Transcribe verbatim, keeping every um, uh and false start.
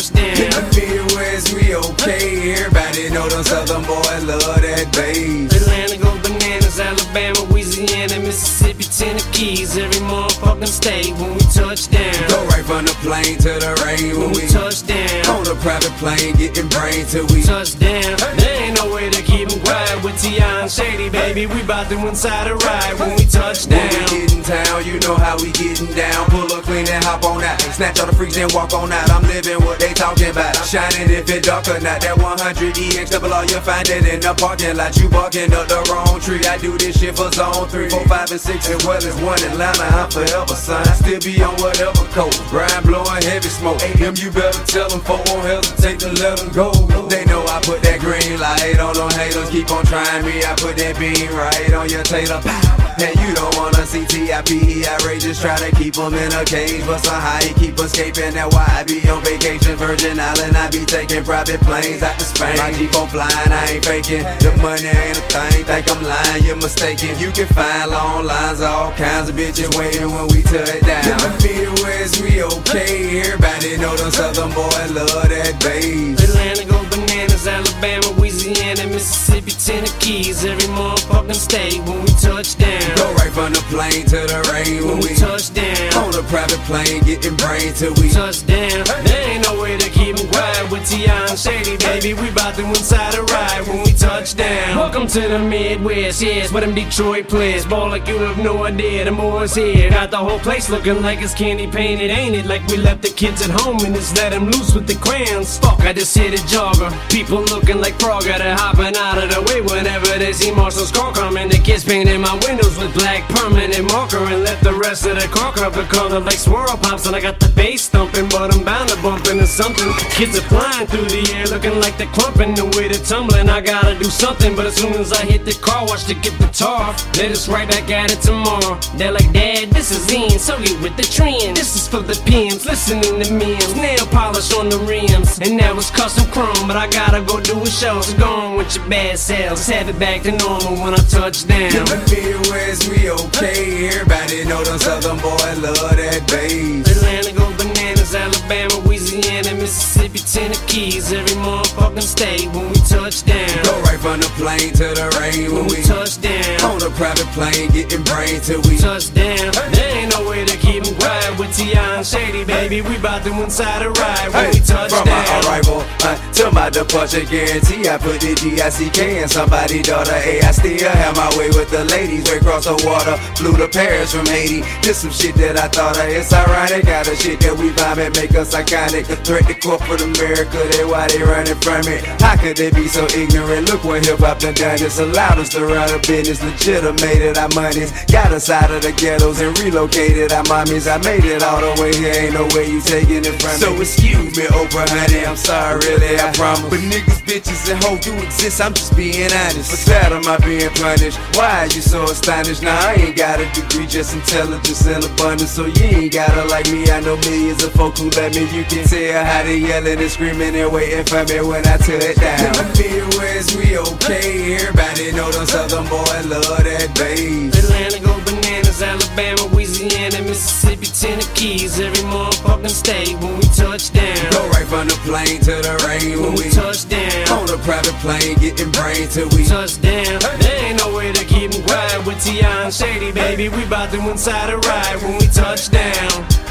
touch down. In the Midwest, we okay. Everybody know them Southern boys love that bass. Atlanta go bananas, Alabama, Louisiana, Mississippi, Tennessee. Every motherfucking state when we touch down. Go right from the plane to the rain when, When we we touch down. on a private plane, getting brains till we Touch down. There ain't no way to keep 'em quiet with T I and Shady, baby. We bout to inside a ride when we touch When down. we get in town, you know how we getting down. Pull up clean and hop on out. Snatch all the freaks and walk on out. I'm living what they talking about. I'm shining if it dark or not. That one hundred E X double R, you find it in the parking lot. You barking up the wrong tree. I do this shit for zone three, four, five, and six, as well as one Atlanta. I'm forever, son. I still be on whatever coat. Brian blowing heavy smoke. Him, you better tell them, folk won't hesitate to let them go. They know I put that green light on them haters. Keep on trying me. I put that beam right on your tater. And you don't wanna see T I P E outrageous. Try to keep them in a cage, but somehow he keep escaping. That's why I be on vacation, Virgin Island. I be taking private planes out to Spain. My Jeep on flying, I ain't faking. The money ain't a thing, think I'm lying, you're mistaken. You can find long lines, all kinds of bitches waiting when we touch down. In the Midwest, we okay. Everybody know them Southern boys love that bass. Atlanta go bananas, Alabama, Louisiana, Mississippi, Tennessee. Every motherfucking state when we touch down. Go right from the plane to the rain when, When we we touch down. on a private plane, getting brains till we Touch down. There ain't no way to keep 'em quiet with T I and Shady, baby. We bout to inside a ride when we touch down. Welcome to the Midwest, yes, where them Detroit players ball like you have no idea. The more's here, got the whole place looking like it's candy painted, ain't it? Like we left the kids at home and just let them loose with the crayons. Fuck, I just hit a jogger. People looking like Frogger, they're hopping out of the way whenever they see Marshall's car coming. The kids painted my windows with black permanent marker and left the rest of the car cover colored like swirl pops. And I got the bass thumping, but I'm bound to bump into something. Kids are flying through the air looking like they're clumping. The way they're tumbling, I gotta do something. But as soon as I hit the car, watch to get the tar. Let us right back at it tomorrow. They're like, Dad, this is in, so get with the trend. This is for the P Ms, listening to memes. Nail polish on the rims, and that was custom chrome. But I gotta go do a show, so go on with your bad selves. Just have it back to normal when I touch down. in the Midwest, we okay. Everybody know them Southern boys love that bass. Atlanta go bananas, Alabama, Louisiana, Mississippi, Tennessee. Every motherfucking state when we touch down. Go right from the plane to the rain when, When we we touch down. on a private plane, getting brains till we Touch down. There ain't no way to keep 'em quiet with T I and Shady, baby. We bout to inside a ride when we touch from down. my arrival uh, to my departure, guarantee I put the D I C K in somebody's daughter. Hey, I still have my way with the ladies. We cross the water, flew to Paris from Haiti. This some shit that I thought of. It's ironic, got the shit that we vibe and make us iconic. A threat to corporate America, they why they running from it. How could they be so ignorant? Look what hip hop done done. It's allowed us to run a business, legitimated our monies, got us out of the ghettos and relocated our mommies. I made it all the way here, ain't no way you taking it from me. So excuse me, Oprah, honey, I'm sorry, really, I promise. But niggas, bitches, and hoes do exist, I'm just being honest. What's that, am I being punished? Why are you so astonished? Nah, I ain't got a degree, just intelligence and abundance. So you ain't gotta like me, I know millions of folk who let me. You can tell how they yelling and screaming and waiting for me when I touch down. In the Midwest, we okay. Everybody know them Southern boys love that bass. Atlanta go bananas, Alabama, Louisiana, Mississippi, Tennessee. Every motherfucking state when we touch down. Go right from the plane to the rain when, When we we touch down. on a private plane, getting brains till we Touch down. There ain't no way to keep 'em quiet with T I and Shady, baby. We bout to inside a ride when we touch down.